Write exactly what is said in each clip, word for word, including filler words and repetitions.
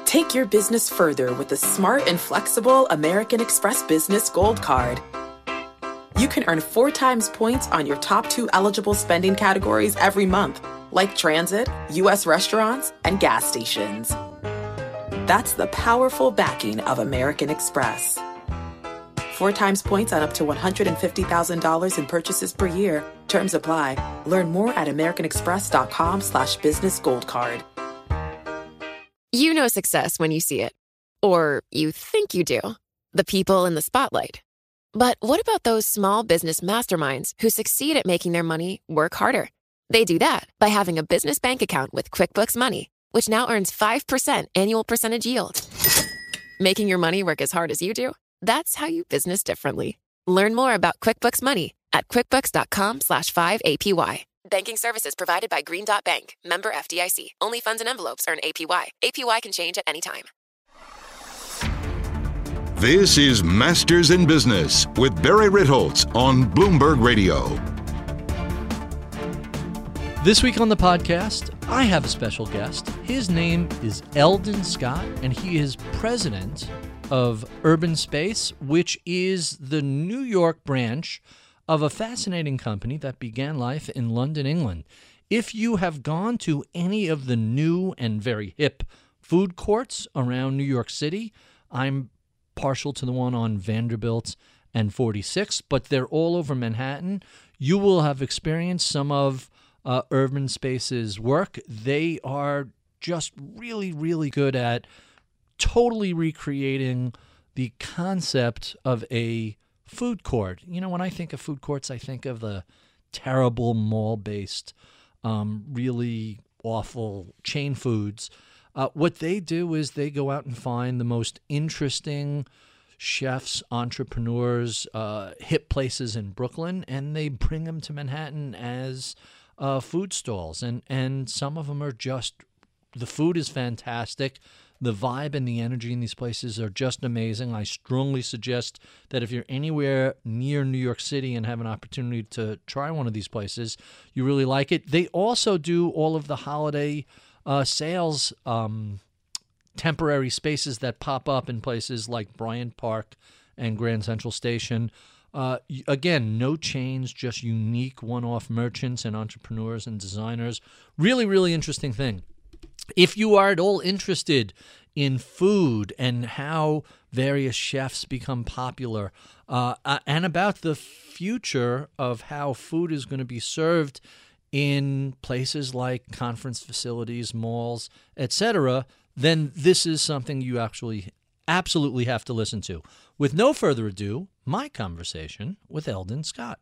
Take your business further with the smart and flexible American Express Business Gold Card. You can earn four times points on your top two eligible spending categories every month, like transit, U S restaurants, and gas stations. That's the powerful backing of American Express. Four times points on up to one hundred fifty thousand dollars in purchases per year. Terms apply. Learn more at americanexpress.com slash business gold card. You know success when you see it. Or you think you do. The people in the spotlight. But what about those small business masterminds who succeed at making their money work harder? They do that by having a business bank account with QuickBooks Money, which now earns five percent annual percentage yield. Making your money work as hard as you do? That's how you business differently. Learn more about QuickBooks Money at quickbooks.com slash 5APY. Banking services provided by Green Dot Bank. Member F D I C. Only funds and envelopes earn A P Y. A P Y can change at any time. This is Masters in Business with Barry Ritholtz on Bloomberg Radio. This week on the podcast, I have a special guest. His name is Eldon Scott, and he is president of Urban Space, which is the New York branch of a fascinating company that began life in London, England. If you have gone to any of the new and very hip food courts around New York City, I'm partial to the one on Vanderbilt and forty-six, but they're all over Manhattan. You will have experienced some of uh, Urban Space's work. They are just really, really good at totally recreating the concept of a food court. You know, when I think of food courts, I think of the terrible mall-based, um, really awful chain foods. Uh, what they do is they go out and find the most interesting chefs, entrepreneurs, uh, hip places in Brooklyn, and they bring them to Manhattan as uh, food stalls. And, and some of them are just, the food is fantastic. The vibe and the energy in these places are just amazing. I strongly suggest that if you're anywhere near New York City and have an opportunity to try one of these places, you really like it. They also do all of the holiday uh, sales um, temporary spaces that pop up in places like Bryant Park and Grand Central Station. Uh, again, no chains, just unique one-off merchants and entrepreneurs and designers. Really, really interesting thing. If you are at all interested in food and how various chefs become popular, uh, and about the future of how food is going to be served in places like conference facilities, malls, et cetera, then this is something you actually absolutely have to listen to. With no further ado, my conversation with Eldon Scott.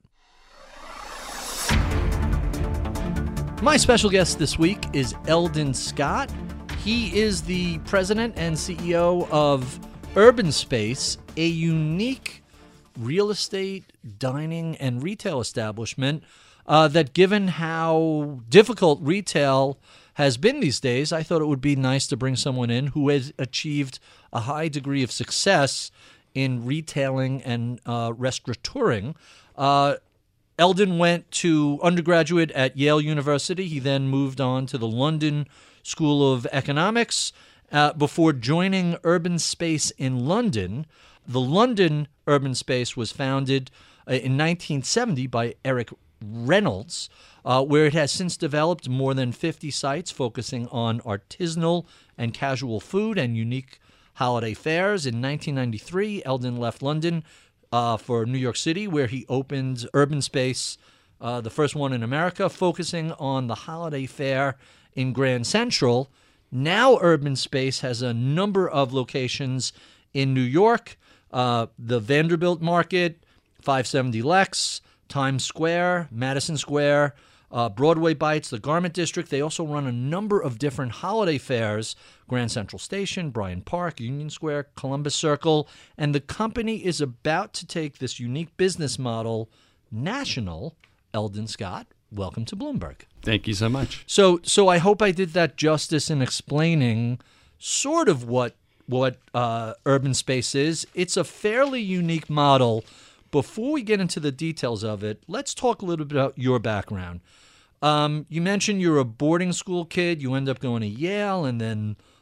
My special guest this week is Eldon Scott. He is the president and C E O of Urban Space, a unique real estate, dining, and retail establishment uh, that, given how difficult retail has been these days, I thought it would be nice to bring someone in who has achieved a high degree of success in retailing and uh, restaurateuring. Uh, Eldon went to undergraduate at Yale University. He then moved on to the London School of Economics uh, before joining Urban Space in London. The London Urban Space was founded uh, in nineteen seventy by Eric Reynolds, uh, where it has since developed more than fifty sites focusing on artisanal and casual food and unique holiday fairs. In nineteen ninety-three, Eldon left London Uh, for New York City, where he opened Urban Space, uh, the first one in America, focusing on the holiday fair in Grand Central. Now Urban Space has a number of locations in New York, uh, the Vanderbilt Market, five seventy Lex, Times Square, Madison Square, uh, Broadway Bites, the Garment District. They also run a number of different holiday fairs, Grand Central Station, Bryant Park, Union Square, Columbus Circle, and the company is about to take this unique business model national. Eldon Scott, welcome to Bloomberg. Thank you so much. So so I hope I did that justice in explaining sort of what, what uh, Urban Space is. It's a fairly unique model. Before we get into the details of it, let's talk a little bit about your background. Um, you mentioned you're a boarding school kid. You end up going to Yale and then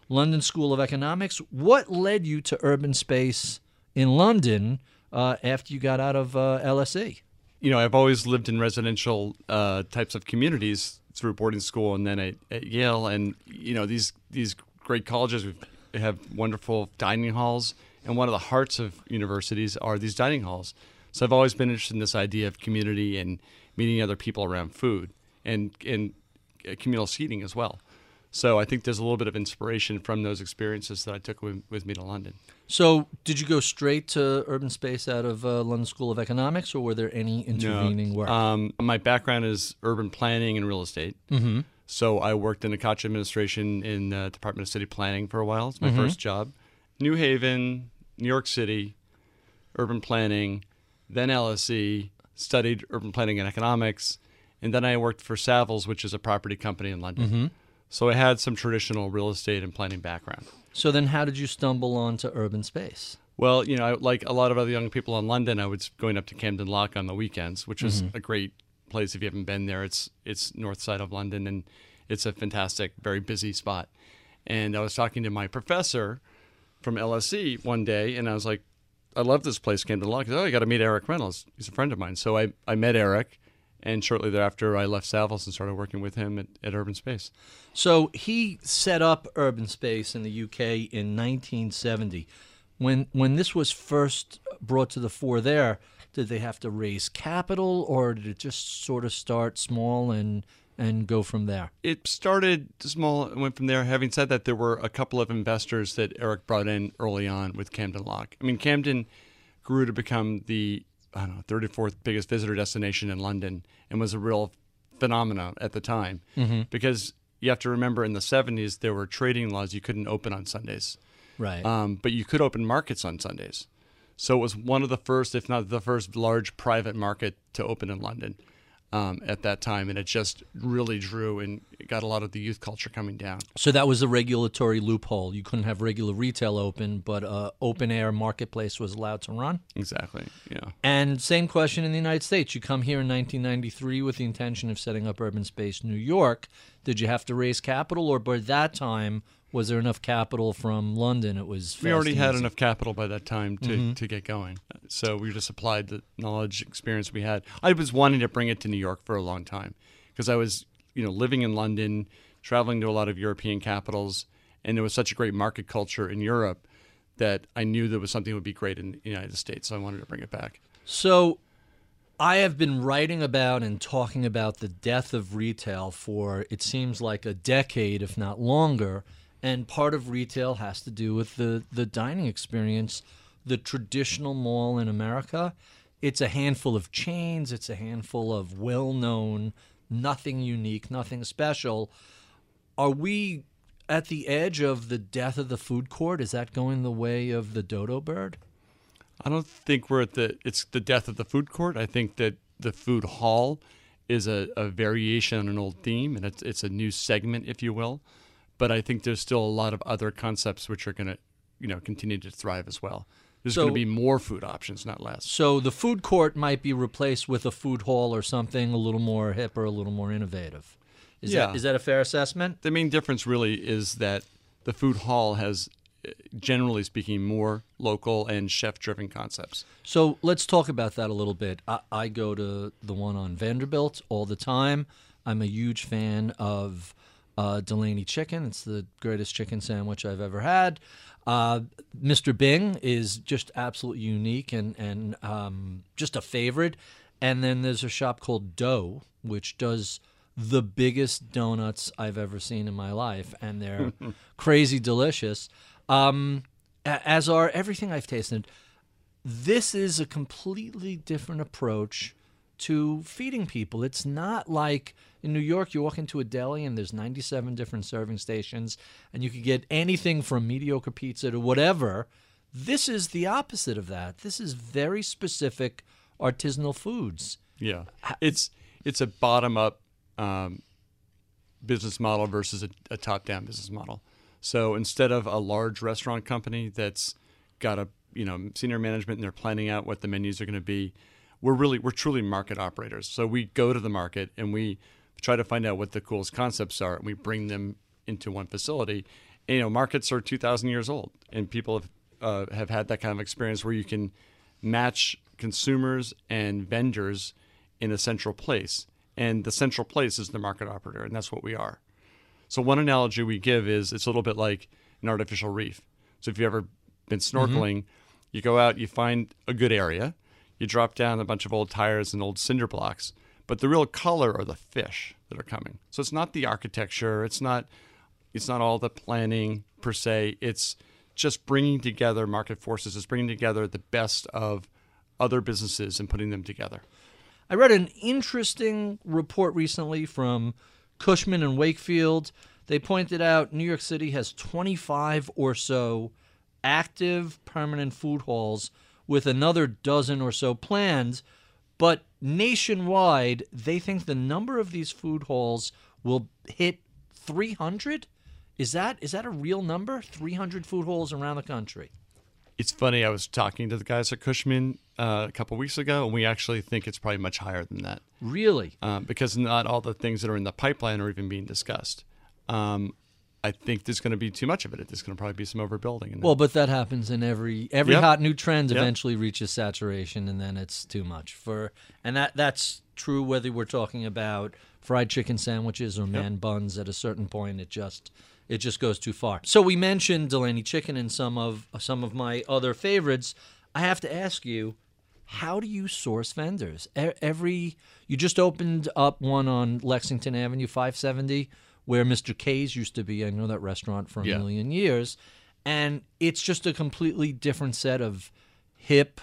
London School of Economics. What led you to urban space in London uh, after you got out of uh, L S E? You know, I've always lived in residential uh, types of communities through boarding school and then at, at Yale. And, you know, these these great colleges have wonderful dining halls. And one of the hearts of universities are these dining halls. So I've always been interested in this idea of community and meeting other people around food and, and communal seating as well. So I think there's a little bit of inspiration from those experiences that I took with, with me to London. So did you go straight to urban space out of uh, London School of Economics, or were there any intervening no. work? Um, my background is urban planning and real estate. Mm-hmm. So I worked in the Koch administration in the Department of City Planning for a while. It's my Mm-hmm. first job. New Haven, New York City, urban planning, then L S E, studied urban planning and economics, and then I worked for Savills, which is a property company in London. Mm-hmm. So I had some traditional real estate and planning background. So then how did you stumble onto urban space? Well, you know, I, like a lot of other young people in London, I was going up to Camden Lock on the weekends, which was Mm-hmm. a great place if you haven't been there. It's it's north side of London, and it's a fantastic, very busy spot. And I was talking to my professor from L S E one day, and I was like, I love this place, Camden Lock. He said, oh, you got to meet Eric Reynolds. He's a friend of mine. So I, I met Eric, and shortly thereafter, I left Savills and started working with him at, at Urban Space. So he set up urban space in the U K in nineteen seventy. When when this was first brought to the fore there, did they have to raise capital, or did it just sort of start small and and go from there? It started small and went from there. Having said that, there were a couple of investors that Eric brought in early on with Camden Lock. I mean, Camden grew to become the, I don't know, thirty-fourth biggest visitor destination in London and was a real phenomenon at the time. Mm-hmm. Because you have to remember in the seventies, there were trading laws. You couldn't open on Sundays. Right. Um, but you could open markets on Sundays. So it was one of the first, if not the first, large private market to open in London um, at that time. And it just really drew and it got a lot of the youth culture coming down. So that was a regulatory loophole. You couldn't have regular retail open, but uh, open air marketplace was allowed to run. Exactly, yeah. And same question in the United States. You come here in nineteen ninety-three with the intention of setting up Urban Space New York. Did you have to raise capital, or by that time, was there enough capital from London? It was We already fast and had easy? enough capital by that time to, Mm-hmm. to get going. So we just applied the knowledge, experience we had. I was wanting to bring it to New York for a long time because I was, you know, living in London, traveling to a lot of European capitals, and there was such a great market culture in Europe that I knew there was something that would be great in the United States. So I wanted to bring it back. So I have been writing about and talking about the death of retail for, it seems like, a decade, if not longer. And part of retail has to do with the, the dining experience. The traditional mall in America, it's a handful of chains. It's a handful of well-known, nothing unique, nothing special. Are we at the edge of the death of the food court? Is that going the way of the dodo bird? I don't think we're at the, it's the death of the food court. I think that the food hall is a, a variation on an old theme, and it's, it's a new segment, if you will. But I think there's still a lot of other concepts which are going to, you know, continue to thrive as well. There's So- going to be more food options, not less. So the food court might be replaced with a food hall or something a little more hip or a little more innovative. Is Yeah. that is that a fair assessment? The main difference really is that the food hall has, uh, generally speaking, more local and chef-driven concepts. So let's talk about that a little bit. I, I go to the one on Vanderbilt all the time. I'm a huge fan of uh, Delaney Chicken. It's the greatest chicken sandwich I've ever had. Uh, Mister Bing is just absolutely unique and, and um, just a favorite. And then there's a shop called Dough, which does the biggest donuts I've ever seen in my life, and they're crazy delicious, um, a- as are everything I've tasted. This is a completely different approach to feeding people. It's not like in New York, you walk into a deli and there's ninety-seven different serving stations, and you could get anything from mediocre pizza to whatever. This is the opposite of that. This is very specific artisanal foods. Yeah, it's it's a bottom-up um, business model versus a, a top-down business model. So instead of a large restaurant company that's got a you know senior management and they're planning out what the menus are going to be, we're really we're truly market operators. So we go to the market and we try to find out what the coolest concepts are, and we bring them into one facility, you know, markets are two thousand years old, and people have uh, have had that kind of experience where you can match consumers and vendors in a central place. And the central place is the market operator, and that's what we are. So one analogy we give is it's a little bit like an artificial reef. So if you've ever been snorkeling, mm-hmm. you go out, you find a good area, you drop down a bunch of old tires and old cinder blocks, but the real color are the fish that are coming. So it's not the architecture, it's not it's not all the planning per se, it's just bringing together market forces, it's bringing together the best of other businesses and putting them together. I read an interesting report recently from Cushman and Wakefield. They pointed out New York City has twenty-five or so active permanent food halls with another dozen or so planned, but nationwide, they think the number of these food halls will hit three hundred. Is that is that a real number? three hundred food halls around the country. It's funny. I was talking to the guys at Cushman uh, a couple weeks ago, and we actually think it's probably much higher than that. Really? Um, because not all the things that are in the pipeline are even being discussed. Um, I think there's going to be too much of it. There's going to probably be some overbuilding. In well, but that happens in every every yep. hot new trend. Yep. Eventually reaches saturation, and then it's too much for. And that that's true whether we're talking about fried chicken sandwiches or man yep. buns. At a certain point, it just. It just goes too far. So we mentioned Delaney Chicken and some of some of my other favorites. I have to ask you, how do you source vendors? Every you just opened up one on Lexington Avenue, five seventy, where Mister K's used to be. I know that restaurant for a yeah. million years, and it's just a completely different set of hip,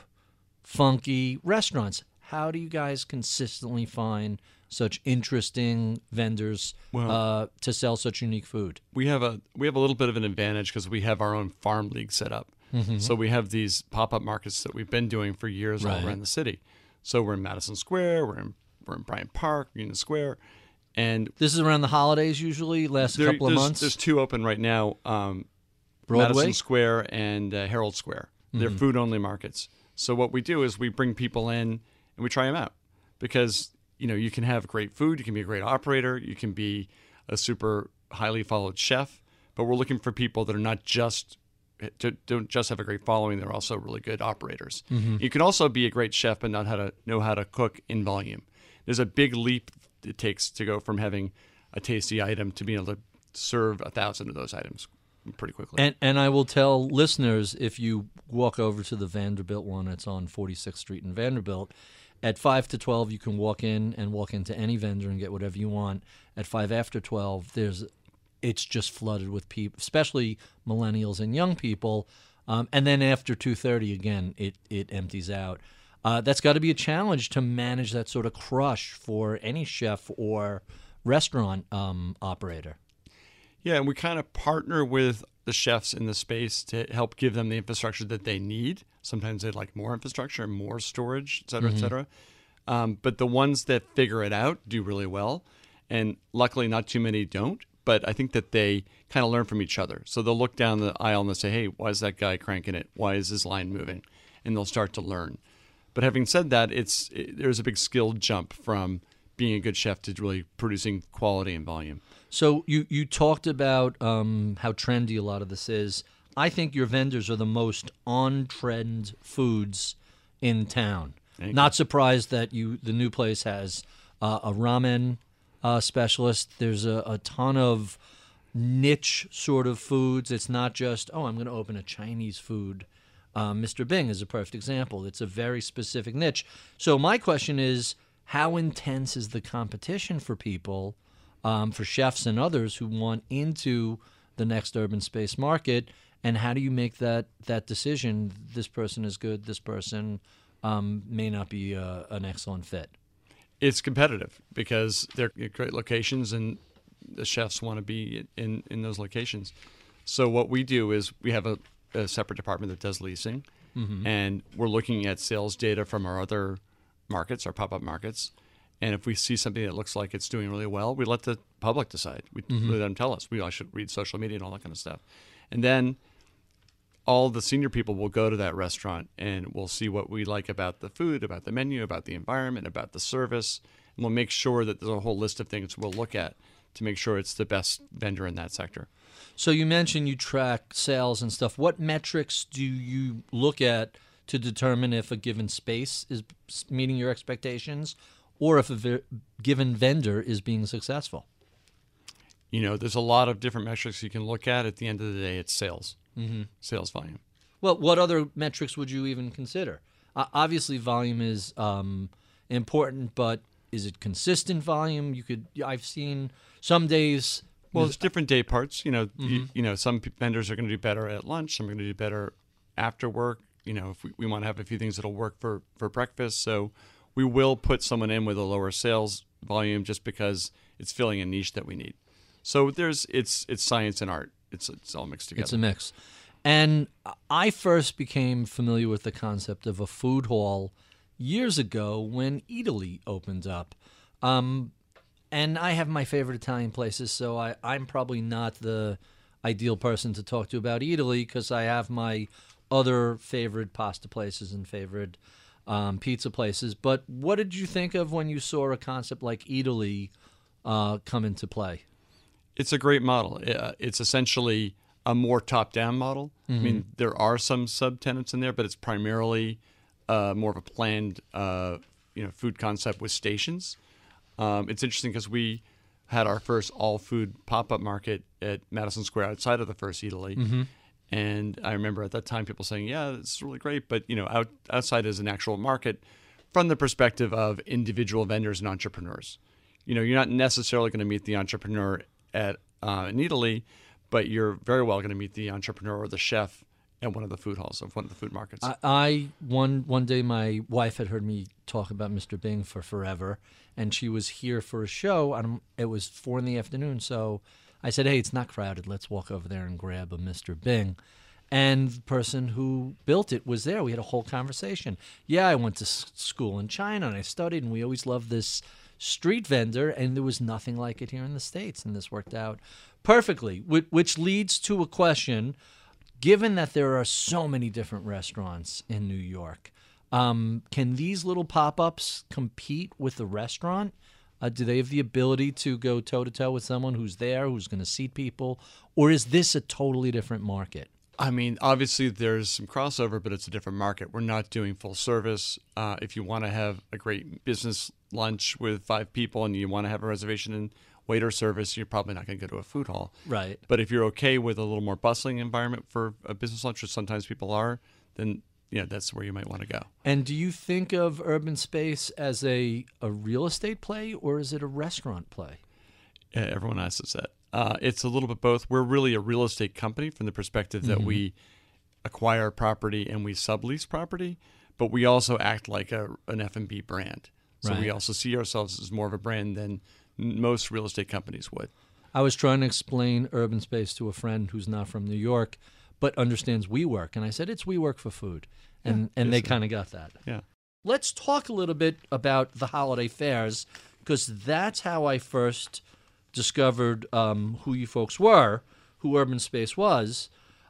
funky restaurants. How do you guys consistently find such interesting vendors well, uh, to sell such unique food? We have a we have a little bit of an advantage because we have our own farm league set up. Mm-hmm. So we have these pop-up markets that we've been doing for years right. all around the city. So we're in Madison Square, we're in we're in Bryant Park, Union Square, and this is around the holidays usually. Last there, a couple of there's, months. There's two open right now: um, Broadway? Madison Square and uh, Herald Square. Mm-hmm. They're food-only markets. So what we do is we bring people in and we try them out because. You know, you can have great food, you can be a great operator, you can be a super highly followed chef, but we're looking for people that are not just don't just have a great following, they're also really good operators. Mm-hmm. You can also be a great chef but not how to know how to cook in volume. There's a big leap it takes to go from having a tasty item to being able to serve a thousand of those items pretty quickly. And and I will tell listeners, if you walk over to the Vanderbilt one, it's on forty-sixth Street in Vanderbilt. At five to twelve, you can walk in and walk into any vendor and get whatever you want. At five after twelve, there's, it's just flooded with people, especially millennials and young people. Um, and then after two thirty, again, it, it empties out. Uh, that's got to be a challenge to manage that sort of crush for any chef or restaurant um, operator. Yeah, and we kind of partner with the chefs in the space to help give them the infrastructure that they need. Sometimes they'd like more infrastructure, more storage, et cetera, mm-hmm. et cetera. Um, but the ones that figure it out do really well. And luckily, not too many don't. But I think that they kind of learn from each other. So they'll look down the aisle and they'll say, hey, why is that guy cranking it? Why is his line moving? And they'll start to learn. But having said that, it's it, there's a big skill jump from being a good chef to really producing quality and volume. So you, you talked about um, how trendy a lot of this is. I think your vendors are the most on-trend foods in town. Not surprised that you the new place has uh, a ramen uh, specialist. There's a, a ton of niche sort of foods. It's not just, oh, I'm going to open a Chinese food. Uh, Mister Bing is a perfect example. It's a very specific niche. So my question is, how intense is the competition for people, um, for chefs and others who want into the next urban space market? And how do you make that that decision? This person is good. This person um, may not be uh, an excellent fit. It's competitive because they're great locations, and the chefs want to be in, in those locations. So what we do is we have a, a separate department that does leasing, mm-hmm. and we're looking at sales data from our other markets, our pop-up markets. And if we see something that looks like it's doing really well, we let the public decide. We mm-hmm. let them tell us. We all should read social media and all that kind of stuff. And then all the senior people will go to that restaurant and we'll see what we like about the food, about the menu, about the environment, about the service. And we'll make sure that there's a whole list of things we'll look at to make sure it's the best vendor in that sector. So you mentioned you track sales and stuff. What metrics do you look at to determine if a given space is meeting your expectations or if a ve- given vendor is being successful? You know, there's a lot of different metrics you can look at. At the end of the day, it's sales, Mm-hmm. sales volume. Well, what other metrics would you even consider? Uh, obviously, volume is um, important, but is it consistent volume? You could. I've seen some days. Well, it's different day parts. You know, Mm-hmm. you, you know, some p- vendors are going to do better at lunch. Some are going to do better after work. You know, if we, we want to have a few things that'll work for, for breakfast, so we will put someone in with a lower sales volume just because it's filling a niche that we need. So there's it's it's science and art. It's it's all mixed together. It's a mix. And I first became familiar with the concept of a food hall years ago when Italy opened up. Um, and I have my favorite Italian places, so I, I'm probably not the ideal person to talk to about Italy because I have my other favorite pasta places and favorite um, pizza places. But what did you think of when you saw a concept like Italy uh, come into play? It's a great model. Uh, It's essentially a more top-down model. I mean, there are some subtenants in there, but it's primarily uh, more of a planned, uh, you know, food concept with stations. Um, it's interesting because we had our first all-food pop-up market at Madison Square outside of the first Italy, and I remember at that time people saying, "Yeah, it's really great," but you know, out, outside is an actual market from the perspective of individual vendors and entrepreneurs. You know, you're not necessarily going to meet the entrepreneur at uh, in Italy, but you're very well going to meet the entrepreneur or the chef at one of the food halls of one of the food markets. I, I one one day my wife had heard me talk about Mister Bing for forever, and she was here for a show. And it was four in the afternoon, so I said, "Hey, it's not crowded. Let's walk over there and grab a Mister Bing." And the person who built it was there. We had a whole conversation. Yeah, I went to s- school in China and I studied, and we always loved this street vendor, and there was nothing like it here in the States, and this worked out perfectly, which, which leads to a question. Given that there are so many different restaurants in New York, um, can these little pop-ups compete with the restaurant? Uh, do they have the ability to go toe-to-toe with someone who's there, who's going to seat people? Or is this a totally different market? I mean, obviously there's some crossover, but it's a different market. We're not doing full service. Uh, if you want to have a great business lunch with five people and you want to have a reservation and waiter service, you're probably not going to go to a food hall. Right. But if you're okay with a little more bustling environment for a business lunch, which sometimes people are, then you know, that's where you might want to go. And do you think of Urban Space as a, a real estate play, or is it a restaurant play? Yeah, everyone asks us that. Uh, it's a little bit both. We're really a real estate company from the perspective that mm-hmm. we acquire property and we sublease property, but we also act like a, an F and B brand. So right. we also see ourselves as more of a brand than most real estate companies would. I was trying to explain Urban Space to a friend who's not from New York, but understands WeWork. And I said, it's WeWork for food. And yeah, and they kind of got that. Yeah. Let's talk a little bit about the holiday fairs, because that's how I first discovered um, who you folks were, who Urban Space was.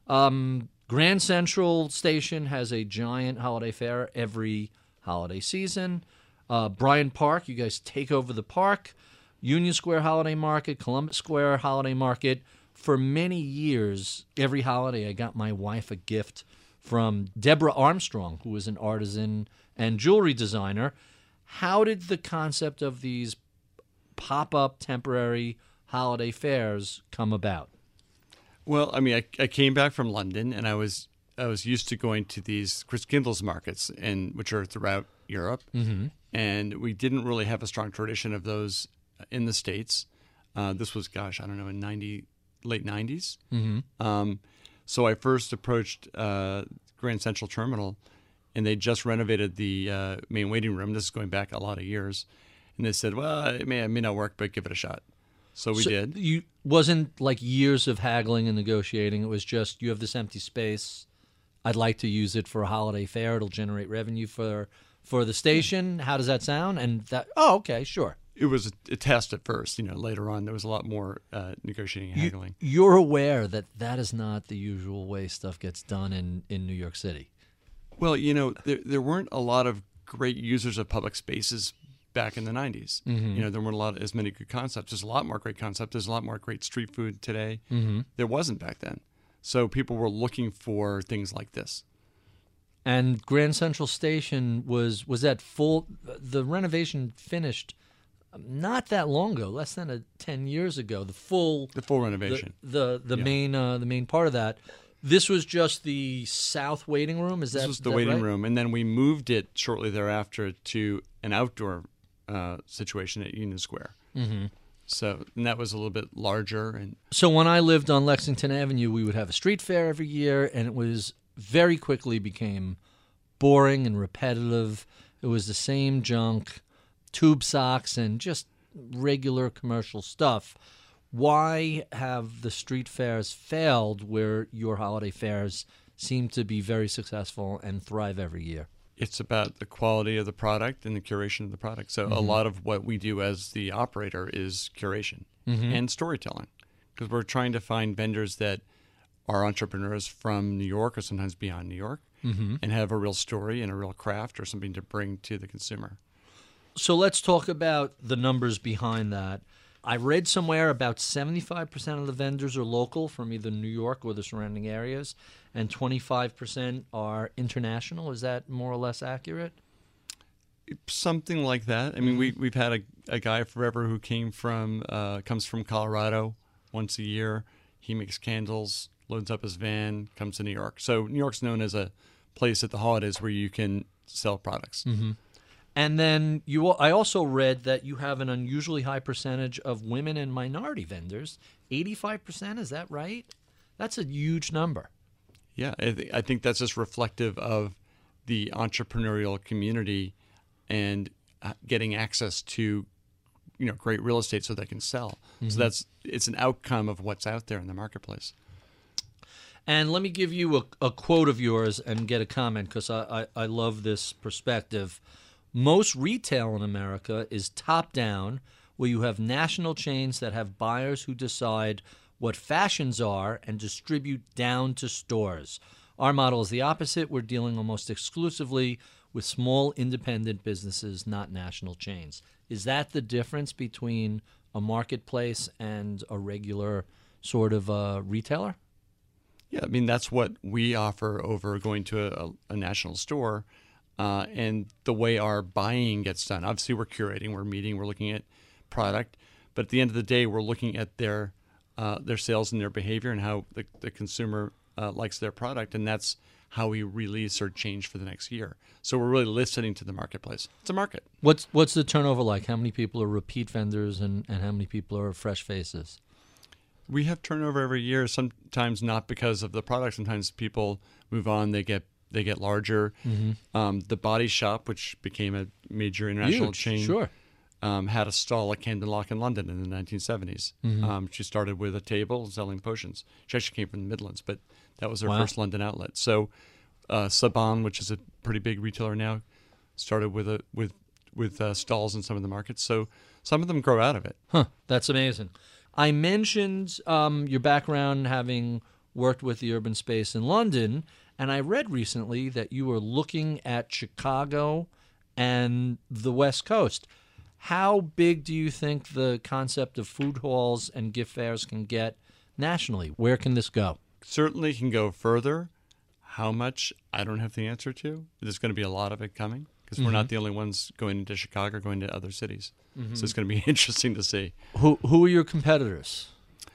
Um, Grand Central Station has a giant holiday fair every holiday season. Uh, Bryant Park, you guys take over the park. Union Square Holiday Market, Columbus Square Holiday Market. For many years, every holiday, I got my wife a gift from Deborah Armstrong, who is an artisan and jewelry designer. How did the concept of these pop-up temporary holiday fairs come about? Well, I mean, I, I came back from London, and I was I was used to going to these Christkindl's markets, and which are throughout Europe, mm-hmm. and we didn't really have a strong tradition of those in the States. Uh, this was, gosh, I don't know, in ninety late nineties. Mm-hmm. Um, so I first approached uh, Grand Central Terminal, and they just renovated the uh, main waiting room. This is going back a lot of years. And they said, well, it may, it may not work, but give it a shot. So we so did. You wasn't like years of haggling and negotiating. It was just, you have this empty space. I'd like to use it for a holiday fair. It'll generate revenue for for the station. How does that sound? And that, oh, okay, sure. It was a, a test at first. You know, later on, there was a lot more uh, negotiating and you, haggling. You're aware that that is not the usual way stuff gets done in, in New York City. Well, you know, there, there weren't a lot of great users of public spaces back in the nineties. Mm-hmm. You know, there weren't a lot as many good concepts. There's a lot more great concepts. There's a lot more great street food today. Mm-hmm. There wasn't back then. So people were looking for things like this. And Grand Central Station was was that full? The renovation finished not that long ago, less than a, ten years ago. The full the full renovation. The the, the yeah. main uh, the main part of that. This was just the south waiting room. Is that this was the that waiting right? room, and then we moved it shortly thereafter to an outdoor uh, situation at Union Square. Mm-hmm. So and that was a little bit larger. And so when I lived on Lexington Avenue, we would have a street fair every year, and it was very quickly became boring and repetitive. It was the same junk, tube socks, and just regular commercial stuff. Why have the street fairs failed where your holiday fairs seem to be very successful and thrive every year? It's about the quality of the product and the curation of the product. So mm-hmm. a lot of what we do as the operator is curation mm-hmm. and storytelling, because we're trying to find vendors that are entrepreneurs from New York or sometimes beyond New York mm-hmm. and have a real story and a real craft or something to bring to the consumer. So let's talk about the numbers behind that. I read somewhere about seventy-five percent of the vendors are local from either New York or the surrounding areas, and twenty-five percent are international. Is that more or less accurate? Something like that. I mean, we, we've had a, a guy forever who came from, uh, comes from Colorado once a year. He makes candles, loads up his van, comes to New York. So New York's known as a place at the holidays where you can sell products. Mm-hmm. And then you, I also read that you have an unusually high percentage of women and minority vendors. eighty-five percent, is that right? That's a huge number. Yeah, I, th- I think that's just reflective of the entrepreneurial community and uh, getting access to, you know, great real estate so they can sell. Mm-hmm. So that's it's an outcome of what's out there in the marketplace. And let me give you a, a quote of yours and get a comment, because I, I, I love this perspective. Most retail in America is top-down, where you have national chains that have buyers who decide what fashions are and distribute down to stores. Our model is the opposite. We're dealing almost exclusively with small independent businesses, not national chains. Is that the difference between a marketplace and a regular sort of uh, retailer? Yeah, I mean, that's what we offer over going to a, a national store. Uh, and the way our buying gets done. Obviously, we're curating, we're meeting, we're looking at product. But at the end of the day, we're looking at their uh, their sales and their behavior and how the, the consumer uh, likes their product. And that's how we release or change for the next year. So we're really listening to the marketplace. It's a market. What's what's the turnover like? How many people are repeat vendors and, and how many people are fresh faces? We have turnover every year, sometimes not because of the product. Sometimes people move on, they get They get larger. Mm-hmm. Um, the Body Shop, which became a major international Huge, chain, sure. um, had a stall at Camden Lock in London in the nineteen seventies. Mm-hmm. Um, she started with a table selling potions. She actually came from the Midlands, but that was her wow. first London outlet. So uh, Saban, which is a pretty big retailer now, started with a with with uh, stalls in some of the markets. So some of them grow out of it. Huh, that's amazing. I mentioned um, your background having worked with the urban space in London. And I read recently that you were looking at Chicago and the West Coast. How big do you think the concept of food halls and gift fairs can get nationally? Where can this go? Certainly can go further. How much, I don't have the answer to. There's going to be a lot of it coming because mm-hmm. we're not the only ones going into Chicago, going to other cities. Mm-hmm. So it's going to be interesting to see. Who who are your competitors?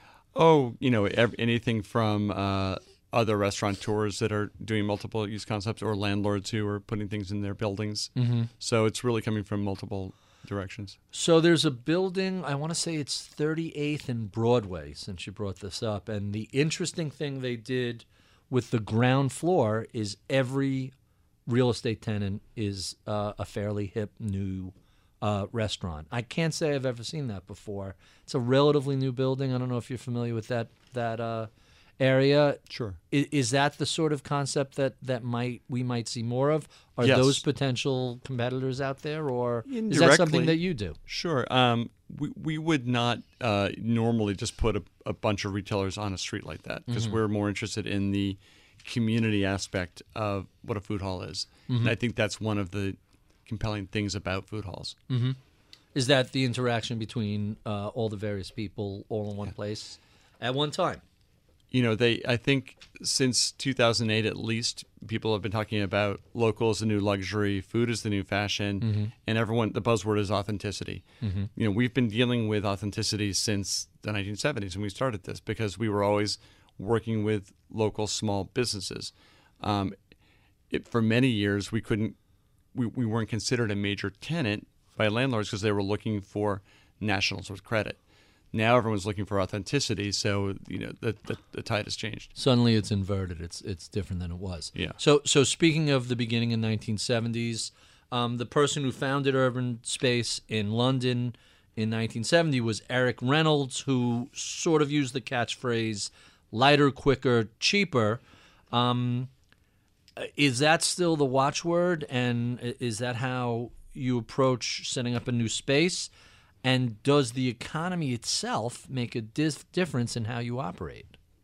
Oh, you know, ev- anything from uh, other restaurateurs that are doing multiple use concepts or landlords who are putting things in their buildings. Mm-hmm. So it's really coming from multiple directions. So there's a building, I want to say it's thirty-eighth and Broadway, since you brought this up. And the interesting thing they did with the ground floor is every real estate tenant is uh, a fairly hip new uh, restaurant. I can't say I've ever seen that before. It's a relatively new building. I don't know if you're familiar with that that uh, area. Sure. Is, is that the sort of concept that, that might we might see more of? Are yes. those potential competitors out there, or Indirectly, is that something that you do? Sure. Um, we, we would not uh, normally just put a, a bunch of retailers on a street like that because mm-hmm. we're more interested in the community aspect of what a food hall is. Mm-hmm. And I think that's one of the compelling things about food halls. Mm-hmm. Is that the interaction between uh, all the various people all in one place at one time? You know, they. I think since two thousand eight at least, people have been talking about local is the new luxury, food is the new fashion, mm-hmm. and everyone, the buzzword is authenticity. Mm-hmm. You know, we've been dealing with authenticity since the nineteen seventies when we started this because we were always working with local small businesses. Um, it, for many years, we couldn't, we, we weren't considered a major tenant by landlords because they were looking for national source credit. Now everyone's looking for authenticity, so you know the, the the tide has changed. Suddenly, it's inverted. It's it's different than it was. Yeah. So so speaking of the beginning in nineteen seventies, um, the person who founded Urban Space in London in nineteen seventy was Eric Reynolds, who sort of used the catchphrase "lighter, quicker, cheaper." Um, is that still the watchword, and is that how you approach setting up a new space? And does the economy itself make a dis- difference in how you operate?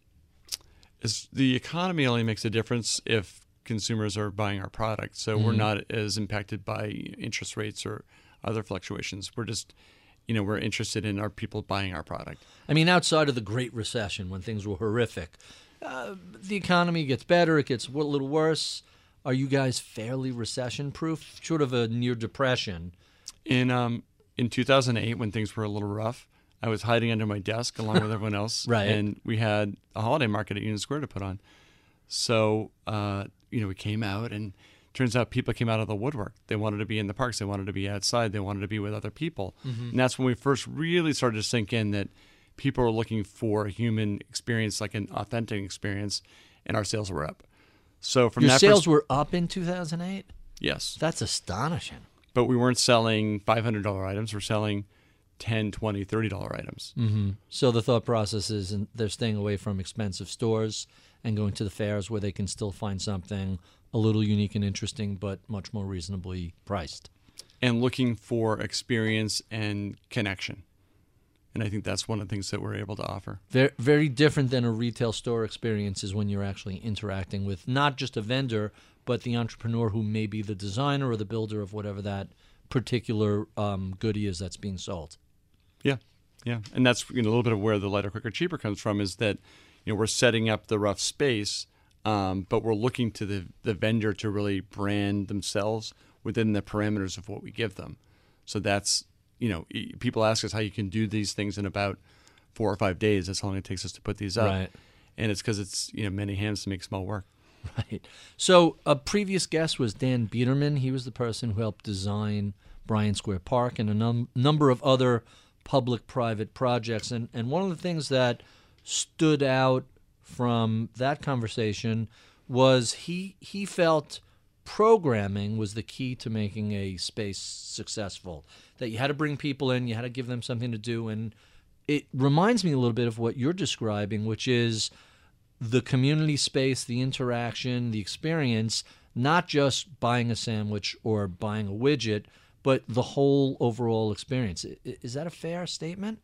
Is the economy only makes a difference if consumers are buying our product. So mm-hmm. we're not as impacted by interest rates or other fluctuations. We're just, you know, we're interested in our people buying our product. I mean, outside of the Great Recession when things were horrific, uh, the economy gets better, it gets a little worse. Are you guys fairly recession-proof? Short of a near depression. In um. In two thousand eight, when things were a little rough, I was hiding under my desk along with everyone else. Right. And we had a holiday market at Union Square to put on. So, uh, you know, we came out, and turns out people came out of the woodwork. They wanted to be in the parks. They wanted to be outside. They wanted to be with other people. Mm-hmm. And that's when we first really started to sink in that people were looking for a human experience, like an authentic experience, and our sales were up. So from Your that sales pers- were up in two thousand eight? Yes. That's astonishing. But we weren't selling five hundred dollars items. We're selling ten dollars, twenty dollars, thirty dollars items. Mm-hmm. So the thought process is and they're staying away from expensive stores and going to the fairs where they can still find something a little unique and interesting but much more reasonably priced. And looking for experience and connection. And I think that's one of the things that we're able to offer. Very, very different than a retail store experience is when you're actually interacting with not just a vendor, but the entrepreneur who may be the designer or the builder of whatever that particular um, goodie is that's being sold. Yeah, yeah. And that's you know, a little bit of where the lighter, quicker, cheaper comes from is that you know we're setting up the rough space, um, but we're looking to the, the vendor to really brand themselves within the parameters of what we give them. So that's, you know, people ask us how you can do these things in about four or five days. That's how long it takes us to put these up. Right. And it's because it's, you know, many hands to make small work. Right. So a previous guest was Dan Biederman. He was the person who helped design Bryant Square Park and a num- number of other public-private projects. And, and one of the things that stood out from that conversation was he he felt programming was the key to making a space successful, that you had to bring people in, you had to give them something to do. And it reminds me a little bit of what you're describing, which is the community space, the interaction, the experience, not just buying a sandwich or buying a widget, but the whole overall experience. Is that a fair statement?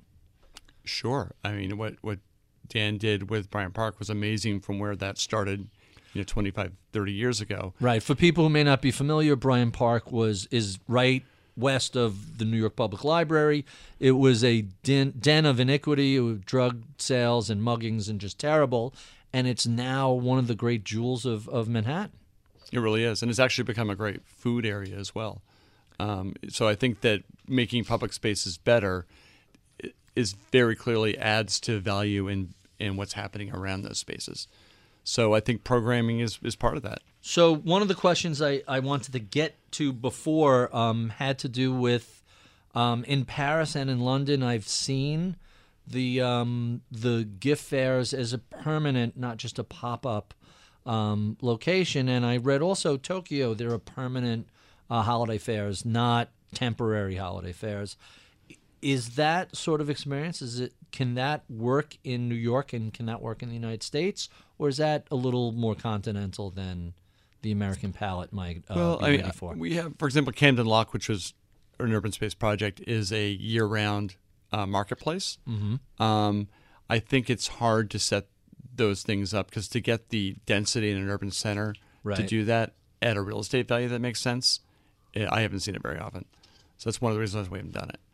Sure. I mean, what, what Dan did with Bryant Park was amazing from where that started, you know, twenty-five, thirty years ago. Right. For people who may not be familiar, Bryant Park was is right west of the New York Public Library. It was a den, den of iniquity, with drug sales and muggings and just terrible. And it's now one of the great jewels of, of Manhattan. It really is. And it's actually become a great food area as well. Um, so I think that making public spaces better is very clearly adds to value in, in what's happening around those spaces. So I think programming is, is part of that. So one of the questions I, I wanted to get to before um, had to do with um, in Paris and in London, I've seen the um, the gift fairs as a permanent, not just a pop-up um, location. And I read also Tokyo, there are permanent uh, holiday fairs, not temporary holiday fairs. Is that sort of experience, is it, can that work in New York and can that work in the United States? Or is that a little more continental than the American palate might uh, well, be I mean, ready for? We have, for example, Camden Lock, which was an urban space project, is a year-round uh, marketplace. Mm-hmm. Um, I think it's hard to set those things up because to get the density in an urban center right. to do that at a real estate value that makes sense, I haven't seen it very often. So that's one of the reasons we haven't done it.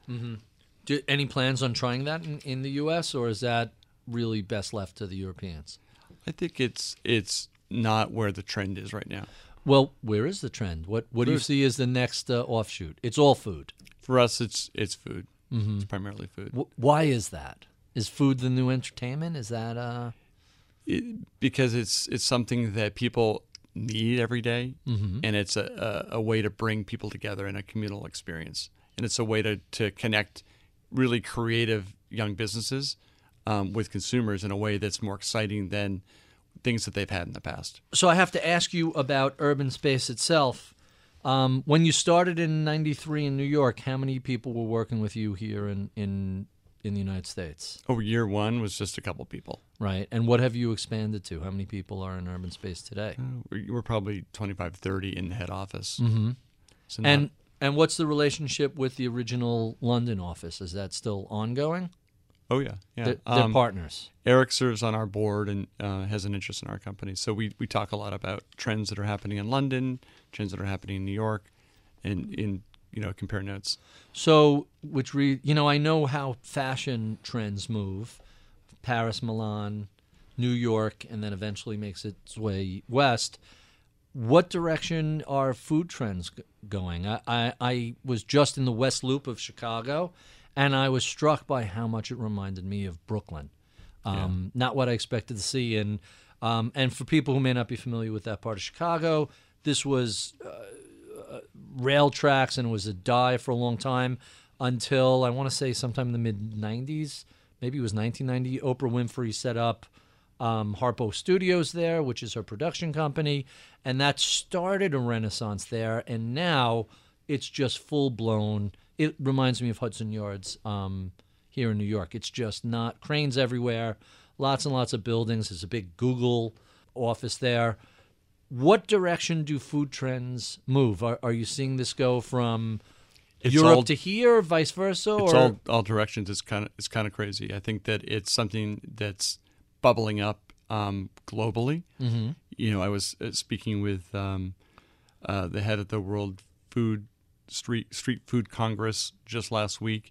Mm-hmm. Do, any plans on trying that in, in the U S, or is that really best left to the Europeans? I think it's it's not where the trend is right now. Well, where is the trend? What what do you see as the next uh, offshoot? It's all food. For us, it's it's food. Mm-hmm. It's primarily food. W- why is that? Is food the new entertainment? Is that uh? It, because it's it's something that people need every day, mm-hmm. and it's a, a, a way to bring people together in a communal experience, and it's a way to, to connect really creative young businesses um, with consumers in a way that's more exciting than things that they've had in the past. So I have to ask you about Urban Space itself. Um, when you started in ninety-three in New York, how many people were working with you here in, in in the United States? Over year one was just a couple people. Right. And what have you expanded to? How many people are in Urban Space today? Uh, we're, we're probably twenty-five, thirty in the head office. Mm-hmm. So not, and and what's the relationship with the original London office? Is that still ongoing? Oh, yeah. yeah. They're, they're um, partners. Eric serves on our board and uh, has an interest in our company. So we, we talk a lot about trends that are happening in London, trends that are happening in New York, and in you know compare notes. So, which re, you know, I know how fashion trends move. Paris, Milan, New York, and then eventually makes its way west. What direction are food trends g- going? I, I, I was just in the West Loop of Chicago, and I was struck by how much it reminded me of Brooklyn. Um, yeah. Not what I expected to see. And um, and for people who may not be familiar with that part of Chicago, this was uh, uh, rail tracks, and it was a dive for a long time until, I want to say, sometime in the mid nineties. Maybe it was nineteen ninety. Oprah Winfrey set up um, Harpo Studios there, which is her production company, and that started a renaissance there. And now it's just full blown. It reminds me of Hudson Yards um, here in New York. It's just not cranes everywhere, lots and lots of buildings. There's a big Google office there. What direction do food trends move? Are, are you seeing this go from It's Europe all, to here, vice versa? It's or? all all directions. It's kind of it's kind of crazy. I think that it's something that's bubbling up um, globally. Mm-hmm. You know, I was uh, speaking with um, uh, the head of the World Food Street Street Food Congress just last week,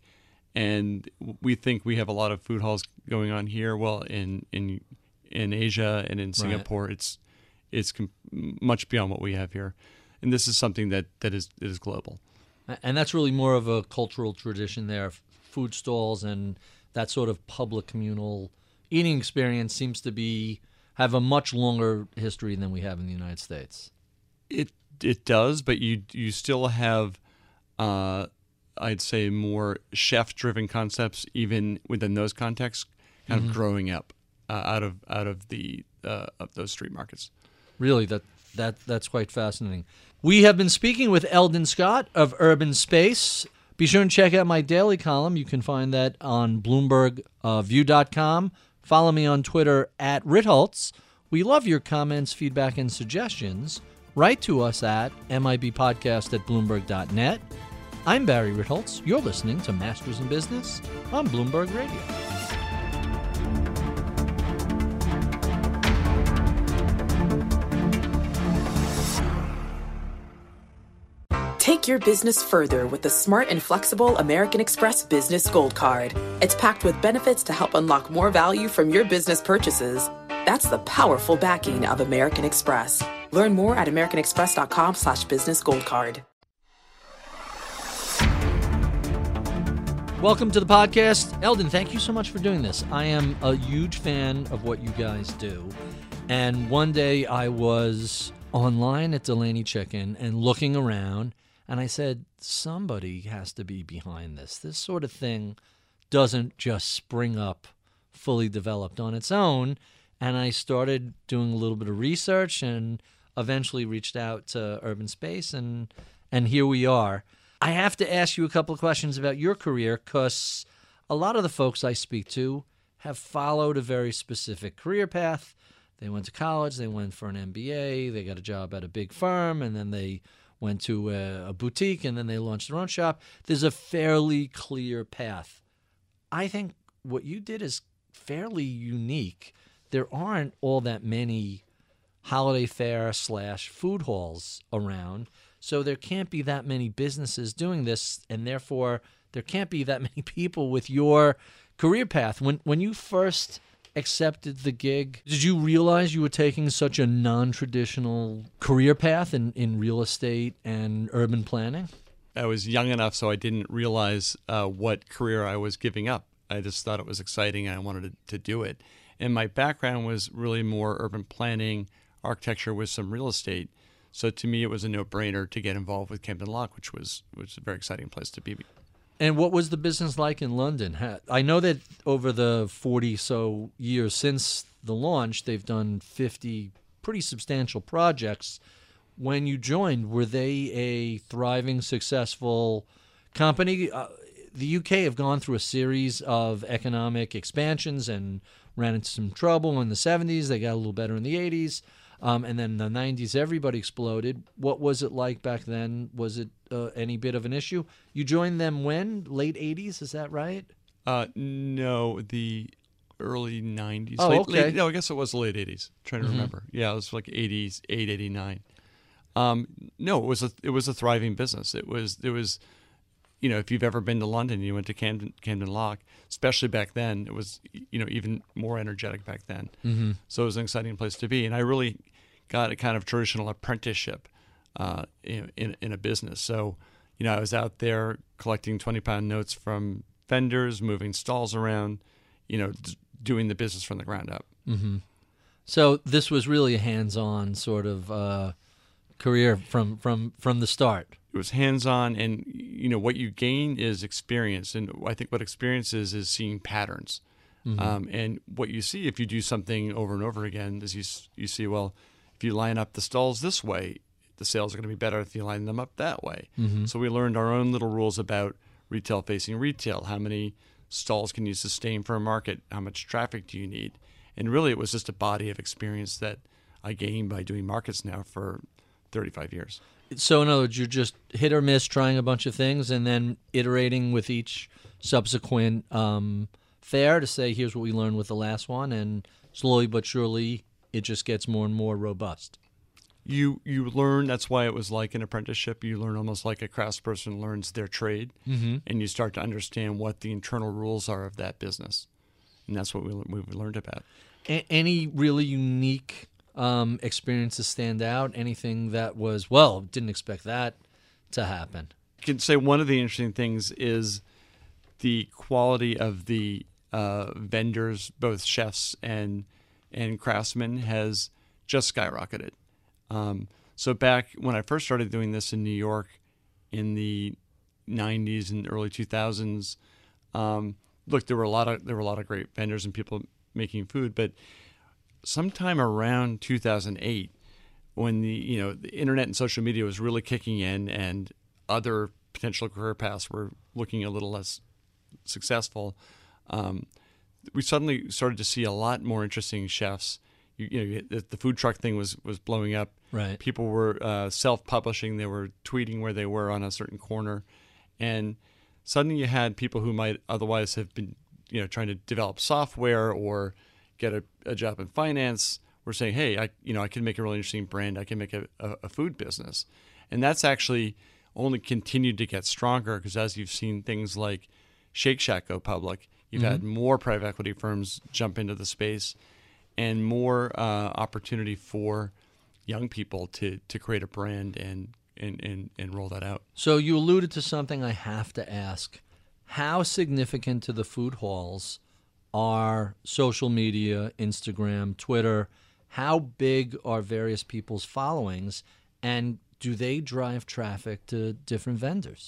and we think we have a lot of food halls going on here. Well, in in in Asia and in Singapore, right. it's it's com- much beyond what we have here, and this is something that that is that is global. And that's really more of a cultural tradition there. Food stalls and that sort of public communal eating experience seems to be have a much longer history than we have in the United States. It it does, but you you still have, uh, I'd say, more chef-driven concepts even within those contexts, kind mm-hmm. of growing up uh, out of out of the uh, of those street markets. Really, that that that's quite fascinating. We have been speaking with Eldon Scott of Urban Space. Be sure and check out my daily column. You can find that on Bloomberg View dot com. Follow me on Twitter at Ritholtz. We love your comments, feedback, and suggestions. Write to us at mibpodcast at bloomberg dot net. I'm Barry Ritholtz. You're listening to Masters in Business on Bloomberg Radio. Take your business further with the smart and flexible American Express Business Gold Card. It's packed with benefits to help unlock more value from your business purchases. That's the powerful backing of American Express. Learn more at americanexpress.com slash business gold card. Welcome to the podcast. Eldon, thank you so much for doing this. I am a huge fan of what you guys do. And one day I was online at Delaney Chicken and looking around, and I said, somebody has to be behind this. This sort of thing doesn't just spring up fully developed on its own. And I started doing a little bit of research and eventually reached out to Urban Space, and and here we are. I have to ask you a couple of questions about your career because a lot of the folks I speak to have followed a very specific career path. They went to college, they went for an M B A, they got a job at a big firm, and then they went to a, a boutique, and then they launched their own shop. There's a fairly clear path. I think what you did is fairly unique. There aren't all that many holiday fair slash food halls around, so there can't be that many businesses doing this, and therefore there can't be that many people with your career path. When when you first accepted the gig, did you realize you were taking such a non-traditional career path in, in real estate and urban planning? I was young enough so I didn't realize uh, what career I was giving up. I just thought it was exciting and I wanted to, to do it. And my background was really more urban planning, architecture with some real estate. So to me, it was a no-brainer to get involved with Camden Lock, which was which was a very exciting place to be. And what was the business like in London? I know that over the forty-so years since the launch, they've done fifty pretty substantial projects. When you joined, were they a thriving, successful company? Uh, the U K have gone through a series of economic expansions and ran into some trouble in the seventies. They got a little better in the eighties. Um, and then in the nineties, everybody exploded. What was it like back then? Was it uh, any bit of an issue? You joined them when? Late eighties, is that right? Uh, no, the early nineties. Oh, late, okay. Late, no, I guess it was the late eighties. I'm trying to Mm-hmm. remember. Yeah, it was like eighty-eight, eighty-nine. Um, no, it was a it was a thriving business. It was it was, you know, if you've ever been to London, you went to Camden Camden Lock, especially back then. It was, you know, even more energetic back then. Mm-hmm. So it was an exciting place to be, and I really got a kind of traditional apprenticeship uh, in, in in a business. So, you know, I was out there collecting twenty pound notes from vendors, moving stalls around, you know, d- doing the business from the ground up. Mm-hmm. So this was really a hands-on sort of uh, career from, from, from the start. It was hands-on, and you know what you gain is experience, and I think what experience is is seeing patterns. Mm-hmm. Um, and what you see if you do something over and over again is you you see, well, if you line up the stalls this way, the sales are going to be better if you line them up that way. Mm-hmm. So we learned our own little rules about retail facing retail. How many stalls can you sustain for a market? How much traffic do you need? And really, it was just a body of experience that I gained by doing markets now for thirty-five years. So in other words, you're just hit or miss trying a bunch of things and then iterating with each subsequent um, fair to say, here's what we learned with the last one, and slowly but surely it just gets more and more robust. You you learn, that's why it was like an apprenticeship. You learn almost like a craftsperson learns their trade, Mm-hmm. and you start to understand what the internal rules are of that business. And that's what we, we learned about. A- any really unique um, experiences stand out? Anything that was, well, didn't expect that to happen? I can say one of the interesting things is the quality of the uh, vendors, both chefs and and craftsmen, has just skyrocketed. Um, so back when I first started doing this in New York in the nineties and early two thousands, um, look, there were a lot of there were a lot of great vendors and people making food, but sometime around two thousand eight, when the you know the internet and social media was really kicking in, and other potential career paths were looking a little less successful, um, we suddenly started to see a lot more interesting chefs. You, you know, the, the food truck thing was was blowing up. Right. People were uh, self-publishing. They were tweeting where they were on a certain corner, and suddenly you had people who might otherwise have been, you know, trying to develop software or get a, a job in finance. Were saying, hey, I, you know, I can make a really interesting brand. I can make a, a, a food business, and that's actually only continued to get stronger because as you've seen things like Shake Shack go public, you've Mm-hmm. had more private equity firms jump into the space, and more uh, opportunity for young people to, to create a brand and, and, and, and roll that out. So you alluded to something I have to ask. How significant to the food halls are social media, Instagram, Twitter? How big are various people's followings, and do they drive traffic to different vendors?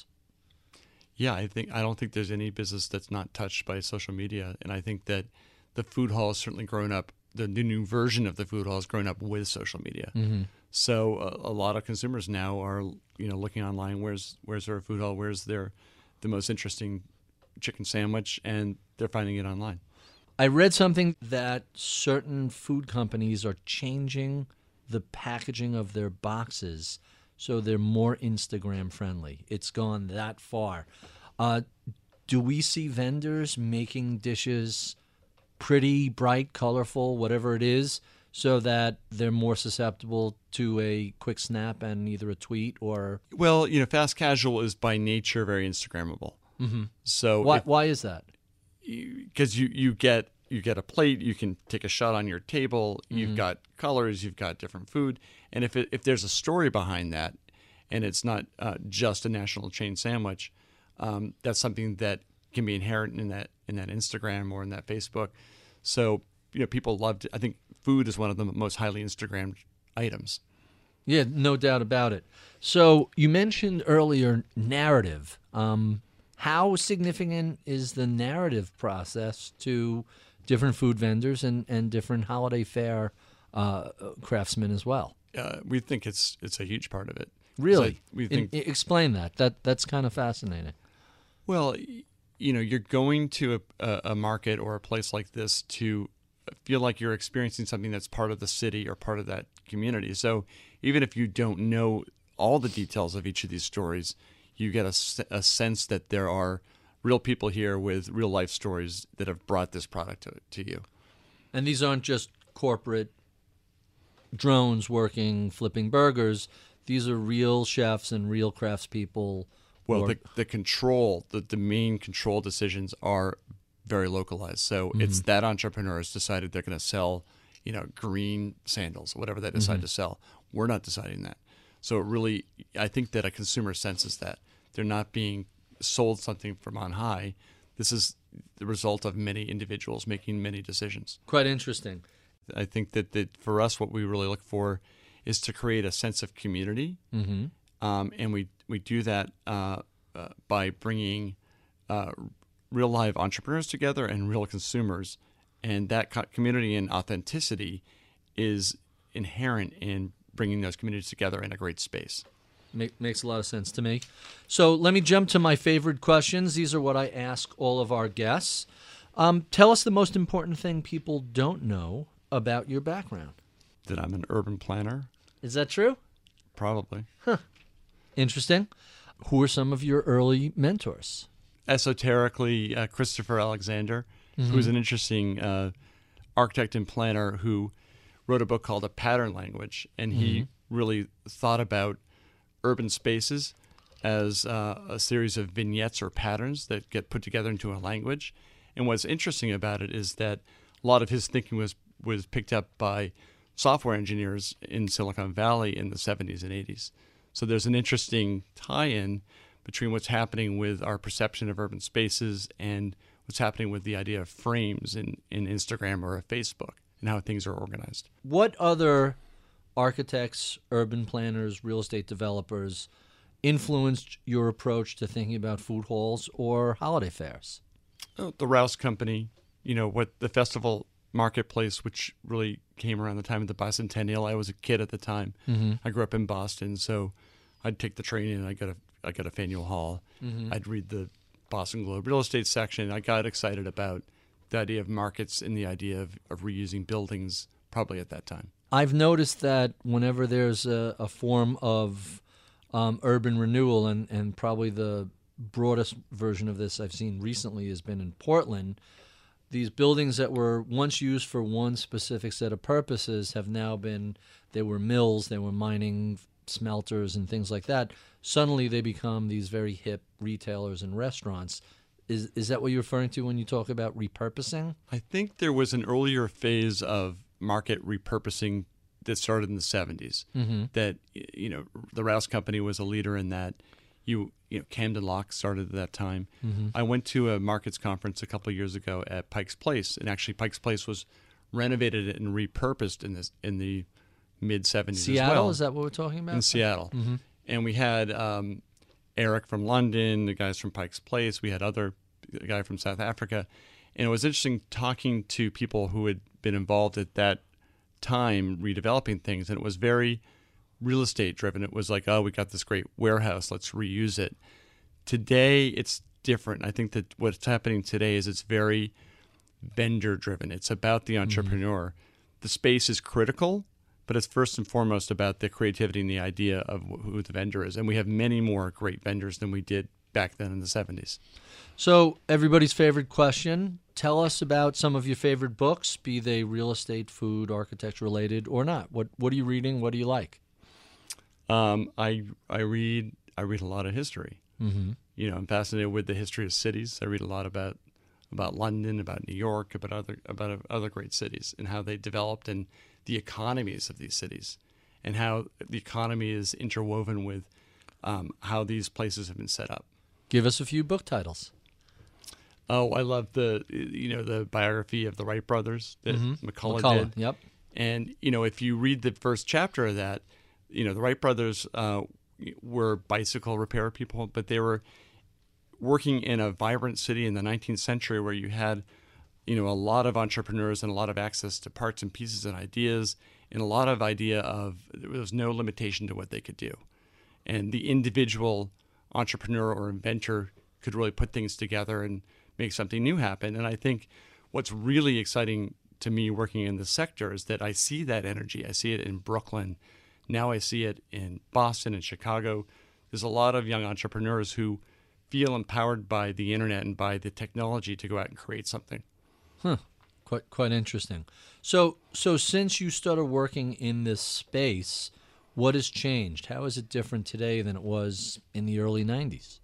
Yeah, I think I don't think there's any business that's not touched by social media, and I think that the food hall has certainly grown up. The new version of the food hall has grown up with social media. Mm-hmm. So a, a lot of consumers now are, you know, looking online. Where's where's their food hall? Where's their the most interesting chicken sandwich? And they're finding it online. I read something that certain food companies are changing the packaging of their boxes so they're more Instagram friendly. It's gone that far. Uh, do we see vendors making dishes pretty bright, colorful, whatever it is, so that they're more susceptible to a quick snap and either a tweet or... Well, you know, fast casual is by nature very Instagrammable. Mm-hmm. So Why, why is that? Because you, you get you get a plate, you can take a shot on your table. Mm-hmm. You've got colors, you've got different food, and if it, if there's a story behind that, and it's not uh, just a national chain sandwich, um, that's something that can be inherent in that in that Instagram or in that Facebook. So you know, people love to, I think food is one of the most highly Instagrammed items. Yeah, no doubt about it. So you mentioned earlier narrative. Um, how significant is the narrative process to different food vendors and, and different holiday fair uh, craftsmen as well? Uh, we think it's it's a huge part of it. Really? I, we think. In, explain that. That that's kind of fascinating. Well, you know, you're going to a, a market or a place like this to feel like you're experiencing something that's part of the city or part of that community. So even if you don't know all the details of each of these stories, you get a, a sense that there are real people here with real life stories that have brought this product to, to you. And these aren't just corporate drones working, flipping burgers. These are real chefs and real craftspeople. Well, or... the, the control, the, the main control decisions are very localized. So mm-hmm. it's that entrepreneur has decided they're going to sell, you know, green sandals, whatever they decide mm-hmm. to sell. We're not deciding that. So it really, I think that a consumer senses that. They're not being sold something from on high. This is the result of many individuals making many decisions. Quite interesting. I think that, that for us, what we really look for is to create a sense of community. Mm-hmm. Um, and we, we do that uh, uh, by bringing uh, real live entrepreneurs together and real consumers. And that co- community and authenticity is inherent in bringing those communities together in a great space. Make, makes a lot of sense to me. So let me jump to my favorite questions. These are what I ask all of our guests. Um, tell us the most important thing people don't know about your background. That I'm an urban planner. Is that true? Probably. Huh. Interesting. Who are some of your early mentors? Esoterically, uh, Christopher Alexander, mm-hmm. who's an interesting uh, architect and planner who wrote a book called A Pattern Language, and he mm-hmm. really thought about urban spaces as uh, a series of vignettes or patterns that get put together into a language. And what's interesting about it is that a lot of his thinking was, was picked up by software engineers in Silicon Valley in the seventies and eighties. So there's an interesting tie-in between what's happening with our perception of urban spaces and what's happening with the idea of frames in, in Instagram or a Facebook and how things are organized. What other architects, urban planners, real estate developers influenced your approach to thinking about food halls or holiday fairs? Oh, the Rouse Company, you know, what the festival marketplace, which really came around the time of the bicentennial. I was a kid at the time. Mm-hmm. I grew up in Boston, so I'd take the train and I got a I got a Faneuil Hall. Mm-hmm. I'd read the Boston Globe real estate section. I got excited about the idea of markets and the idea of, of reusing buildings probably at that time. I've noticed that whenever there's a, a form of um, urban renewal, and, and probably the broadest version of this I've seen recently has been in Portland, these buildings that were once used for one specific set of purposes have now been, they were mills, they were mining smelters and things like that. Suddenly they become these very hip retailers and restaurants. Is is that what you're referring to when you talk about repurposing? I think there was an earlier phase of market repurposing that started in the seventies. Mm-hmm. That, you know, the Rouse Company was a leader in that. You, you know, Camden Lock started at that time. Mm-hmm. I went to a markets conference a couple of years ago at Pike's Place, and actually Pike's Place was renovated and repurposed in this in the mid seventies as well. Seattle, is that what we're talking about? In Seattle. Mm-hmm. And we had um, Eric from London, the guys from Pike's Place. We had other a guy from South Africa. And it was interesting talking to people who had been involved at that time redeveloping things. And it was very real estate driven. It was like, oh, we got this great warehouse, let's reuse it. Today, it's different. I think that what's happening today is it's very vendor driven. It's about the entrepreneur. Mm-hmm. The space is critical, but it's first and foremost about the creativity and the idea of who the vendor is. And we have many more great vendors than we did back then in the seventies. So everybody's favorite question, tell us about some of your favorite books, be they real estate, food, architecture related or not. What what are you reading? What do you like? Um, I I read I read a lot of history. Mm-hmm. You know, I'm fascinated with the history of cities. I read a lot about about London, about New York, about other about other great cities and how they developed and the economies of these cities and how the economy is interwoven with um, how these places have been set up. Give us a few book titles. Oh, I love the you know the biography of the Wright brothers that Mm-hmm. McCullough, McCullough, did. yep. And you know, if you read the first chapter of that, you know the Wright brothers uh, were bicycle repair people, but they were working in a vibrant city in the nineteenth century where you had, you know, a lot of entrepreneurs and a lot of access to parts and pieces and ideas, and a lot of idea of there was no limitation to what they could do, and the individual entrepreneur or inventor could really put things together and make something new happen. And I think what's really exciting to me working in this sector is that I see that energy. I see it in Brooklyn. Now I see it in Boston and Chicago. There's a lot of young entrepreneurs who feel empowered by the internet and by the technology to go out and create something. Huh. Quite quite interesting. So so since you started working in this space, what has changed? How is it different today than it was in the early nineties?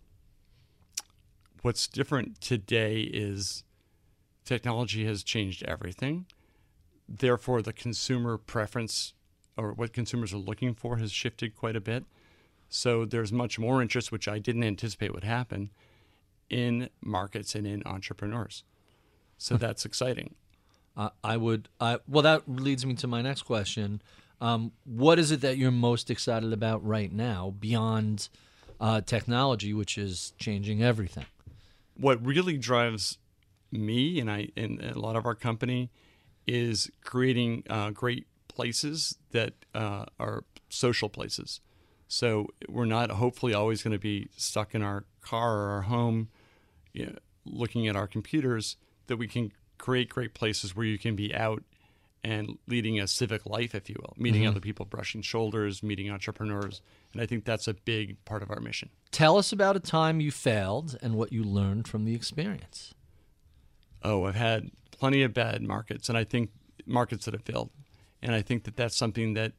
What's different today is technology has changed everything. Therefore, the consumer preference or what consumers are looking for has shifted quite a bit. So there's much more interest, which I didn't anticipate would happen, in markets and in entrepreneurs. So that's exciting. Uh, I would. I well, that leads me to my next question. Um, what is it that you're most excited about right now beyond uh, technology, which is changing everything? What really drives me and I and a lot of our company is creating uh, great places that uh, are social places. So we're not hopefully always going to be stuck in our car or our home, you know, looking at our computers, that we can create great places where you can be out and leading a civic life, if you will, meeting Mm-hmm. other people, brushing shoulders, meeting entrepreneurs. And I think that's a big part of our mission. Tell us about a time you failed and what you learned from the experience. Oh, I've had plenty of bad markets, and I think markets that have failed. And I think that that's something that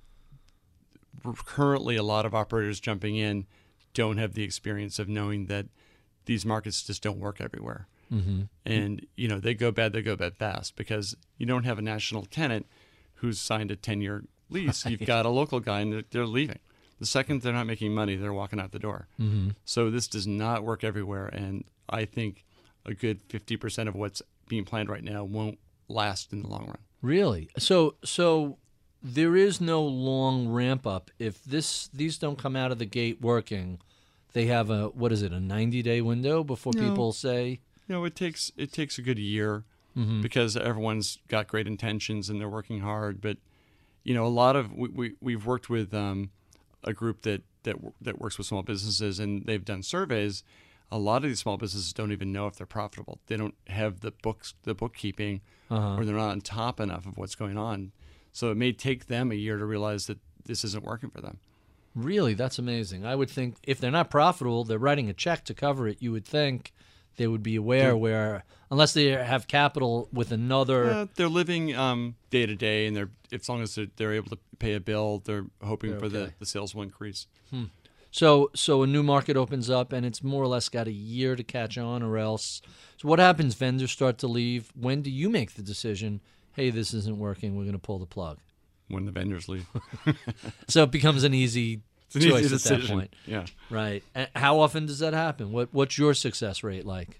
currently a lot of operators jumping in don't have the experience of knowing that these markets just don't work everywhere. Mm-hmm. And, you know, they go bad, they go bad fast because you don't have a national tenant who's signed a ten-year lease. Right. You've got a local guy and they're, they're leaving. The second they're not making money, they're walking out the door. Mm-hmm. So this does not work everywhere. And I think a good fifty percent of what's being planned right now won't last in the long run. Really? So so there is no long ramp up. If this these don't come out of the gate working, they have a, what is it, a ninety-day window before No. people say? You know, it takes it takes a good year Mm-hmm. because everyone's got great intentions and they're working hard. But, you know, a lot of we, we we've worked with um, a group that that that works with small businesses, and they've done surveys. A lot of these small businesses don't even know if they're profitable. They don't have the books, the bookkeeping, Uh-huh. or they're not on top enough of what's going on. So it may take them a year to realize that this isn't working for them. Really, that's amazing. I would think if they're not profitable, they're writing a check to cover it. You would think they would be aware They're- where, unless they have capital with another. Uh, they're living um, day to day, and they're as long as they're, they're able to pay a bill, they're hoping They're for the, okay. the sales will increase. So so a new market opens up, and it's more or less got a year to catch on, or else. So what happens? Vendors start to leave. When do you make the decision, hey, this isn't working, we're going to pull the plug? When the vendors leave, So it becomes an easy it's an easy choice at that decision. point. Yeah, Right. And how often does that happen? What What's your success rate like?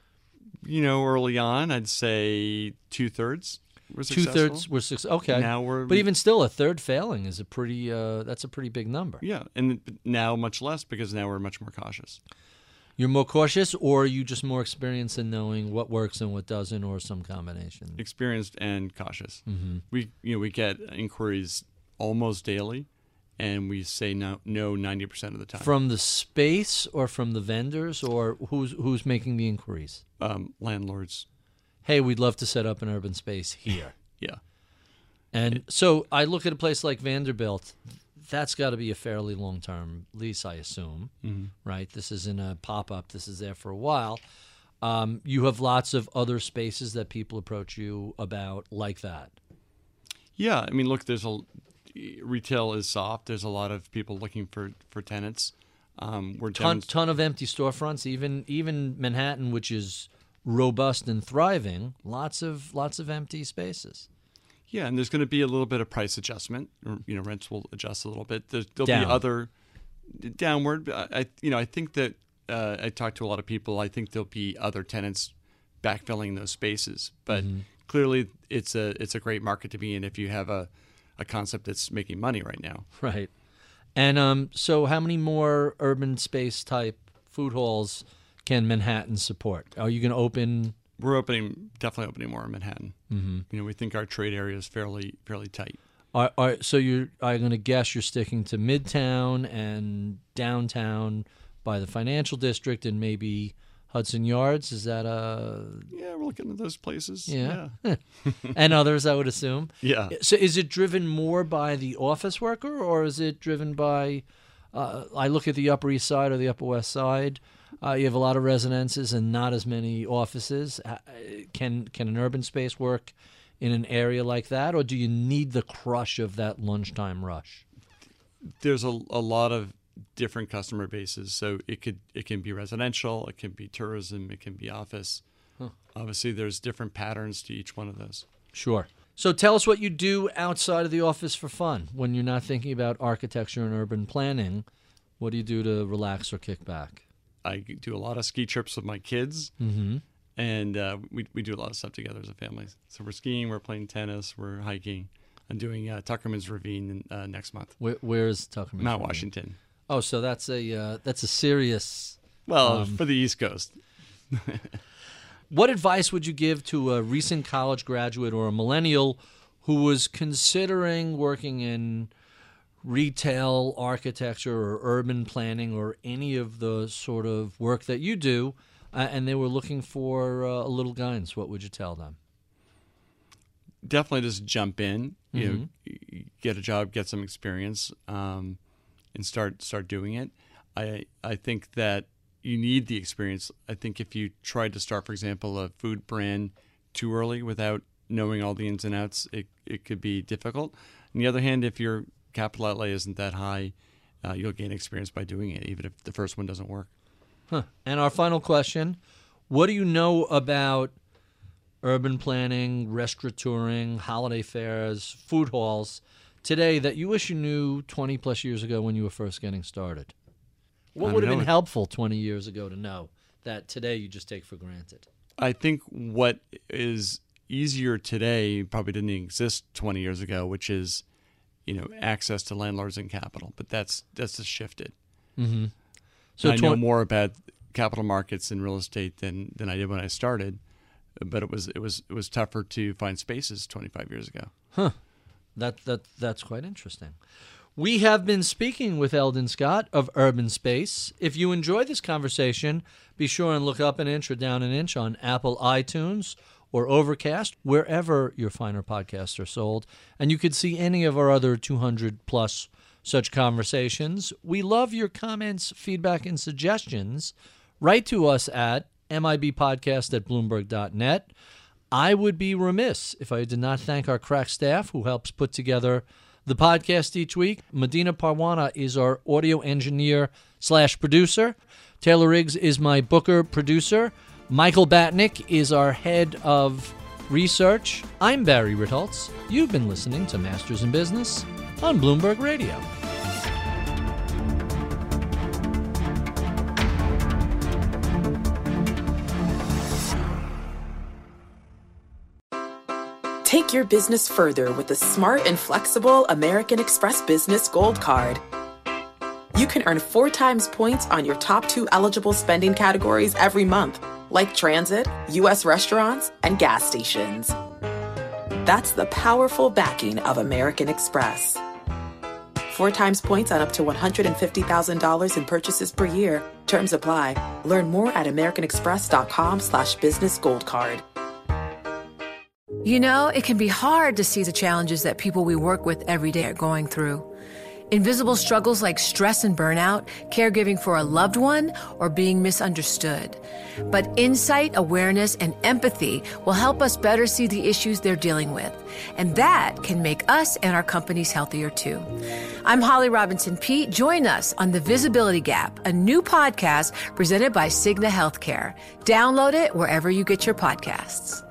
you know, early on, I'd say two thirds were Two successful. thirds were six. Okay. Now we're But even still, a third failing is a pretty. Uh, that's a pretty big number. yeah, and now much less because now we're much more cautious. You're more cautious, or are you just more experienced in knowing what works and what doesn't, or some combination? Experienced and cautious. Mm-hmm. We you know we get inquiries almost daily, and we say no no ninety percent of the time. From the space, or from the vendors, or who's who's making the inquiries? um, landlords. Hey, we'd love to set up an urban space here. Yeah. And so I look at a place like Vanderbilt. That's got to be a fairly long-term lease, I assume, Mm-hmm. right? This isn't a pop-up. This is there for a while. Um, you have lots of other spaces that people approach you about like that. Yeah, I mean, look, there's a retail is soft. There's a lot of people looking for for tenants. Um, we're ton, demonst- ton of empty storefronts. Even even Manhattan, which is robust and thriving, lots of lots of empty spaces. Yeah, and there's going to be a little bit of price adjustment. Or, you know, rents will adjust a little bit. There's, there'll Down. be other downward. I, I you know I think that uh, I talked to a lot of people. I think there'll be other tenants backfilling those spaces, but Mm-hmm. clearly it's a it's a great market to be in if you have a, a concept that's making money right now. Right. And um, so how many more urban space type food halls can Manhattan support? Are you going to open? We're opening, definitely opening more in Manhattan. Mm-hmm. You know, we think our trade area is fairly fairly tight. Are, are, so you're I'm going to guess you're sticking to Midtown and downtown by the financial district and maybe Hudson Yards. Is that a Yeah, we're looking at those places. yeah? Yeah. And others, I would assume. Yeah. So is it driven more by the office worker, or is it driven by? Uh, I look at the Upper East Side or the Upper West Side. Uh, you have a lot of residences and not as many offices. Uh, Can can an urban space work in an area like that, or do you need the crush of that lunchtime rush? There's a, a lot of different customer bases, so it could it can be residential, it can be tourism, it can be office. Huh. Obviously, there's different patterns to each one of those. Sure. So tell us what you do outside of the office for fun when you're not thinking about architecture and urban planning. What do you do to relax or kick back? I do a lot of ski trips with my kids, Mm-hmm. and uh, we we do a lot of stuff together as a family. So we're skiing, we're playing tennis, we're hiking. I'm doing uh, Tuckerman's Ravine uh, next month, Where, where's Tuckerman? Mount Washington. Oh, so that's a uh, that's a serious. Well, Um, for the East Coast. What advice would you give to a recent college graduate or a millennial who was considering working in retail, architecture, or urban planning, or any of the sort of work that you do, uh, and they were looking for uh, a little guidance? What would you tell them? Definitely just jump in, you Mm-hmm. know, y- get a job, get some experience, um, and start start doing it. I I think that you need the experience. I think if you tried to start, for example, a food brand too early without knowing all the ins and outs, it, it could be difficult. On the other hand, if your capital outlay isn't that high, uh, you'll gain experience by doing it, even if the first one doesn't work. Huh. And our final question, what do you know about urban planning, restaurateuring, holiday fairs, food halls today that you wish you knew twenty plus years ago when you were first getting started? What I would have don't been know. helpful twenty years ago to know that today you just take for granted? I think what is easier today probably didn't exist twenty years ago, which is, you know, access to landlords and capital. But that's that's just shifted. Mm-hmm. So So I know twen- more about capital markets and real estate than, than I did when I started, but it was it was it was tougher to find spaces twenty-five years ago. Huh. That that that's quite interesting. We have been speaking with Eldon Scott of Urban Space. If you enjoy this conversation, be sure and look up an inch or down an inch on Apple iTunes or Overcast, wherever your finer podcasts are sold. And you could see any of our other two hundred plus such conversations. We love your comments, feedback, and suggestions. Write to us at mibpodcast at bloomberg dot net. I would be remiss if I did not thank our crack staff who helps put together the podcast each week. Medina Parwana is our audio engineer slash producer. Taylor Riggs is my booker producer. Michael Batnick is our head of research. I'm Barry Ritholtz. You've been listening to Masters in Business on Bloomberg Radio. Take your business further with the smart and flexible American Express Business Gold Card. You can earn four times points on your top two eligible spending categories every month, like transit, U S restaurants, and gas stations. That's the powerful backing of American Express. Four times points on up to one hundred fifty thousand dollars in purchases per year. Terms apply. Learn more at americanexpress.com slash business gold card. You know, it can be hard to see the challenges that people we work with every day are going through. Invisible struggles like stress and burnout, caregiving for a loved one, or being misunderstood. But insight, awareness, and empathy will help us better see the issues they're dealing with. And that can make us and our companies healthier too. I'm Holly Robinson Peete. Join us on The Visibility Gap, a new podcast presented by Cigna Healthcare. Download it wherever you get your podcasts.